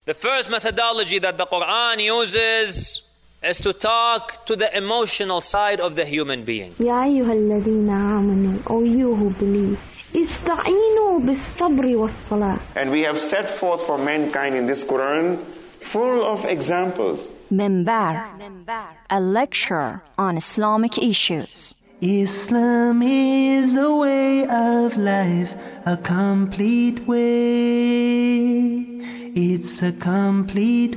The first methodology that the Quran uses is to talk to the emotional side of the human being. يا أيها الذين آمنوا, O you who believe, استعينوا بالصبر والصلاة. And we have set forth for mankind in this Quran full of examples. Minbar, a lecture on Islamic issues. Islam is a way of life, a complete way. It's a complete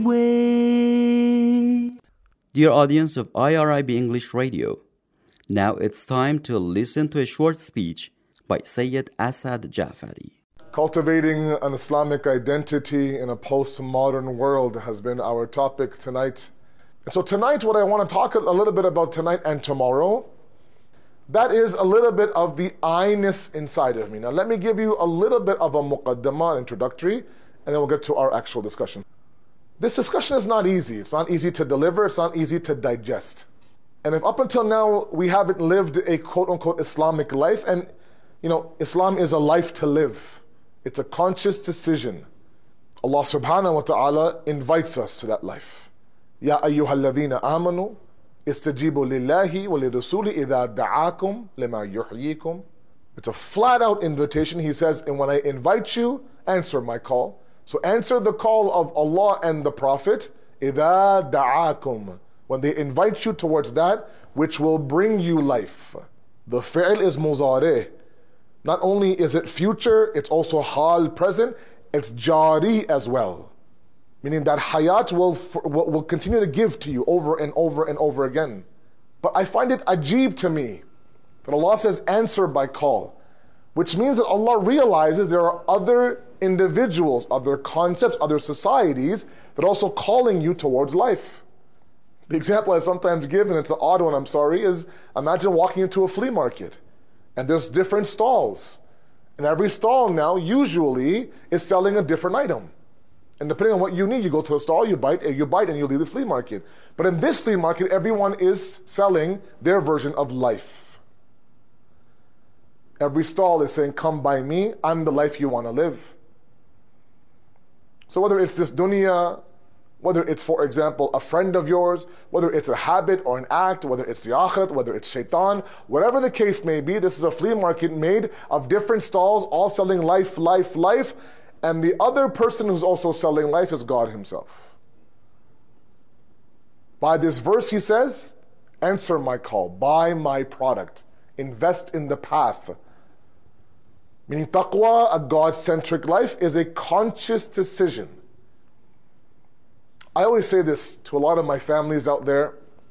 way. Dear audience of IRIB English Radio, now it's time to listen to a short speech by Sayyid Asad Jafari. Cultivating an Islamic identity in a postmodern world has been our topic tonight. And so tonight, what I want to talk a little bit about tonight and tomorrow, that is a little bit of the I-ness inside of me. Now let me give you a little bit of a muqaddamah, introductory, and then we'll get to our actual discussion. This discussion is not easy. It's not easy to deliver. It's not easy to digest. And if up until now we haven't lived a quote-unquote Islamic life, and Islam is a life to live. It's a conscious decision. Allah subhanahu wa ta'ala invites us to that life. Ya ayyuhalladhina amanu, istajibu lillahi wa lirasuli idha da'akum lima yuhyikum. It's a flat-out invitation. He says, and when I invite you, answer my call. So answer the call of Allah and the Prophet, إِذَا دَعَاكُمْ, when they invite you towards that which will bring you life. The fi'l is muzareh. Not only is it future, it's also hal, present, it's jari as well. Meaning that hayat will continue to give to you over and over and over again. But I find it ajib to me that Allah says answer by call, which means that Allah realizes there are other individuals, other concepts, other societies that are also calling you towards life. The example I sometimes give, and it's an odd one, I'm sorry, is imagine walking into a flea market and there's different stalls. And every stall now usually is selling a different item. And depending on what you need, you go to a stall, you bite, and you leave the flea market. But in this flea market, everyone is selling their version of life. Every stall is saying, come by me, I'm the life you want to live. So whether it's this dunya, whether it's, for example, a friend of yours, whether it's a habit or an act, whether it's the akhirat, whether it's shaitan, whatever the case may be, this is a flea market made of different stalls, all selling life, life, life, and the other person who's also selling life is God himself. By this verse he says, answer my call, buy my product, invest in the path. Meaning taqwa, a God-centric life, is a conscious decision. I always say this to a lot of my families out there.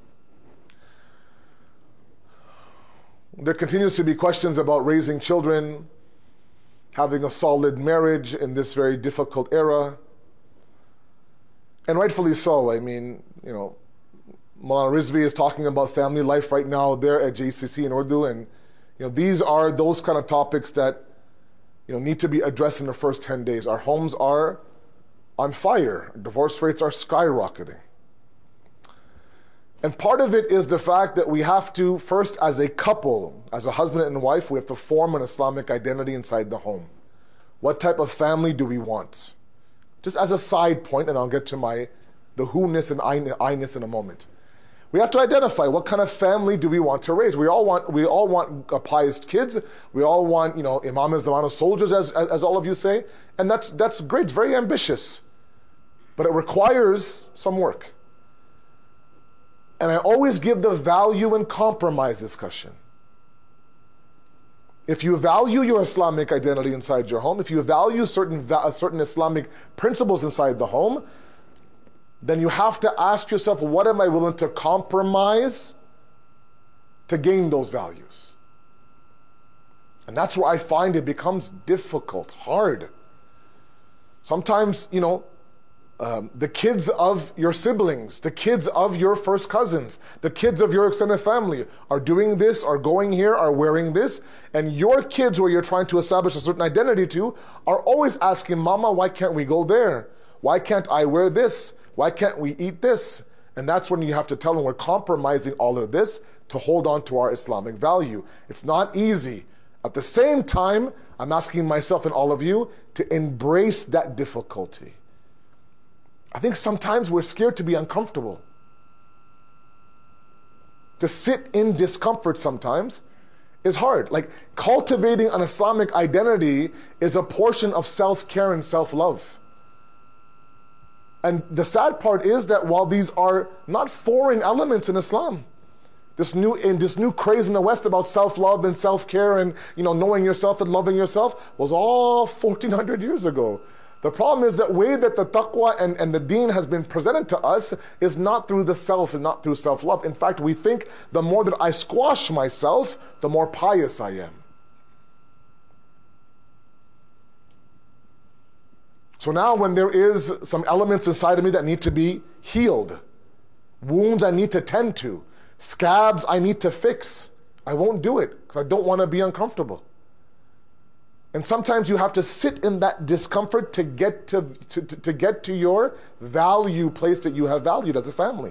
There continues to be questions about raising children, having a solid marriage in this very difficult era. And rightfully so. I mean, Maulana Rizvi is talking about family life right now there at JCC in Urdu, and these are those kind of topics that need to be addressed in the first 10 days. Our homes are on fire. Divorce rates are skyrocketing. And part of it is the fact that we have to, first as a couple, as a husband and wife, we have to form an Islamic identity inside the home. What type of family do we want? Just as a side point, and I'll get to the who-ness and I-ness in a moment. We have to identify what kind of family do we want to raise. We all want pious kids. We all want, Imam al-Zaman soldiers, as all of you say. And that's great, very ambitious. But it requires some work. And I always give the value and compromise discussion. If you value your Islamic identity inside your home, if you value certain Islamic principles inside the home, then you have to ask yourself, what am I willing to compromise to gain those values? And that's where I find it becomes difficult, hard. Sometimes, the kids of your siblings, the kids of your first cousins, the kids of your extended family are doing this, are going here, are wearing this, and your kids who you're trying to establish a certain identity to are always asking, Mama, why can't we go there? Why can't I wear this? Why can't we eat this? And that's when you have to tell them we're compromising all of this to hold on to our Islamic value. It's not easy. At the same time, I'm asking myself and all of you to embrace that difficulty. I think sometimes we're scared to be uncomfortable. To sit in discomfort sometimes is hard. Like cultivating an Islamic identity is a portion of self-care and self-love. And the sad part is that while these are not foreign elements in Islam, this new craze in the West about self-love and self-care and knowing yourself and loving yourself was all 1400 years ago. The problem is that way that the taqwa and the deen has been presented to us is not through the self and not through self-love. In fact, we think the more that I squash myself, the more pious I am. So now when there is some elements inside of me that need to be healed, wounds I need to tend to, scabs I need to fix, I won't do it because I don't want to be uncomfortable. And sometimes you have to sit in that discomfort to get to your value place that you have valued as a family.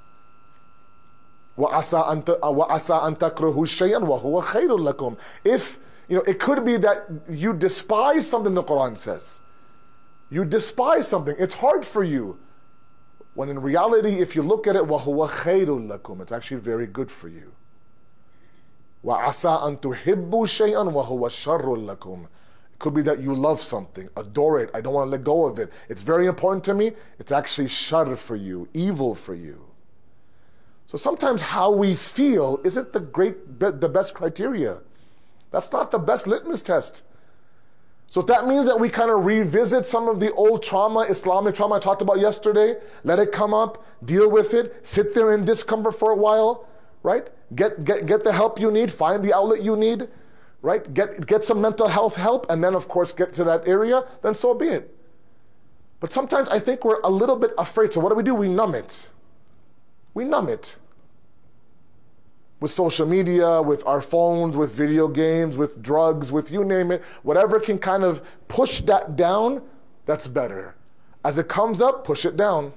وَعَسَىٰ أَن تَكْرَهُوا شَيْئًا وَهُوَ خَيْرٌ لَكُمْ. If, it could be that you despise something the Quran says. You despise something. It's hard for you. When in reality, if you look at it, وَهُوَ خَيْرٌ لَكُمْ, it's actually very good for you. وَعَسَىٰ أَن تُحِبُّوا شَيْئًا وَهُوَ شَرٌّ لَكُمْ. It could be that you love something, adore it, I don't want to let go of it. It's very important to me. It's actually shar for you, evil for you. So sometimes how we feel isn't the best criteria. That's not the best litmus test. So if that means that we kind of revisit some of the old trauma, Islamic trauma I talked about yesterday, let it come up, deal with it, sit there in discomfort for a while, right? Get the help you need, find the outlet you need, right? Get some mental health help, and then of course get to that area, then so be it. But sometimes I think we're a little bit afraid. So what do? We numb it. We numb it. With social media, with our phones, with video games, with drugs, with you name it, whatever can kind of push that down, that's better. As it comes up, push it down.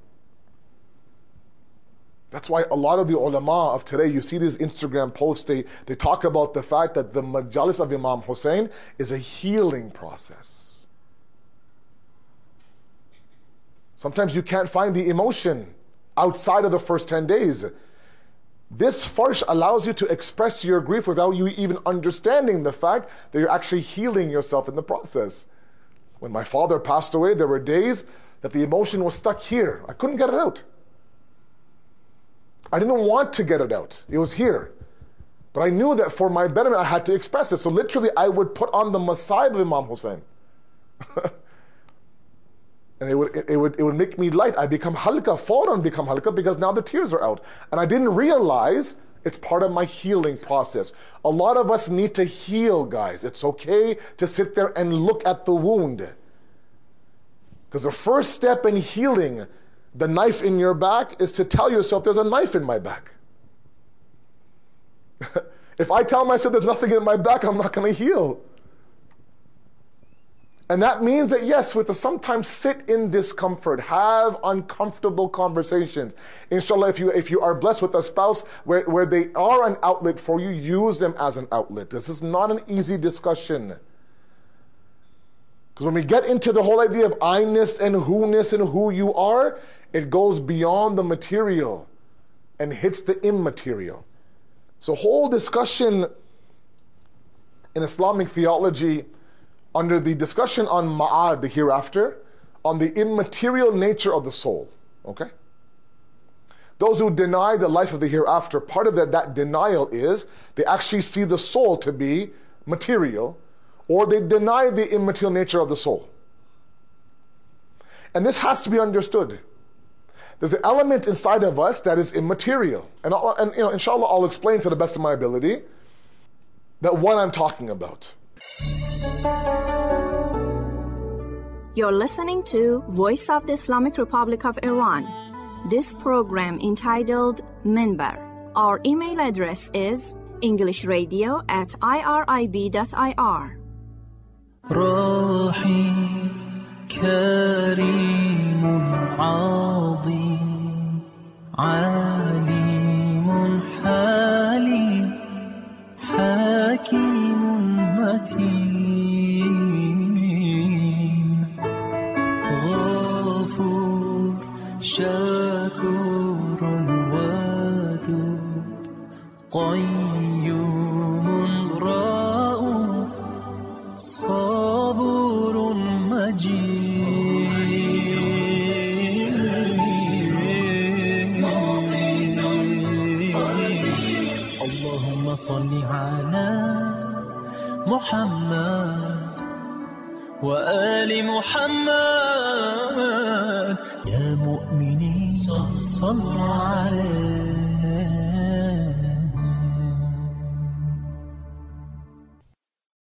That's why a lot of the ulama of today, you see these Instagram posts, they talk about the fact that the majalis of Imam Hussein is a healing process. Sometimes you can't find the emotion outside of the first 10 days. This farsh allows you to express your grief without you even understanding the fact that you're actually healing yourself in the process. When my father passed away, there were days that the emotion was stuck here. I couldn't get it out. I didn't want to get it out. It was here. But I knew that for my betterment, I had to express it. So literally, I would put on the masayib of Imam Hussein. And it would make me light. I become halka, fawran become halka, because now the tears are out. And I didn't realize it's part of my healing process. A lot of us need to heal, guys. It's okay to sit there and look at the wound. Because the first step in healing the knife in your back is to tell yourself there's a knife in my back. If I tell myself there's nothing in my back, I'm not going to heal. And that means that yes, we have to sometimes sit in discomfort, have uncomfortable conversations. Inshallah, if you are blessed with a spouse where they are an outlet for you, use them as an outlet. This is not an easy discussion. Because when we get into the whole idea of I-ness and who-ness and who you are, it goes beyond the material and hits the immaterial. So whole discussion in Islamic theology under the discussion on ma'ad, the hereafter, on the immaterial nature of the soul. Okay? Those who deny the life of the hereafter, part of that denial is they actually see the soul to be material, or they deny the immaterial nature of the soul. And this has to be understood. There's an element inside of us that is immaterial. And inshallah, I'll explain to the best of my ability that what I'm talking about. You're listening to Voice of the Islamic Republic of Iran. This program entitled Minbar. Our email address is englishradio@irib.ir. روحي كريم عظيم عليم حليم حكيم متين غفور شكور ودود قيوم رؤوف صبور مجيد اللهم صل على محمد وآل محمد يا مؤمنين صلوا عليه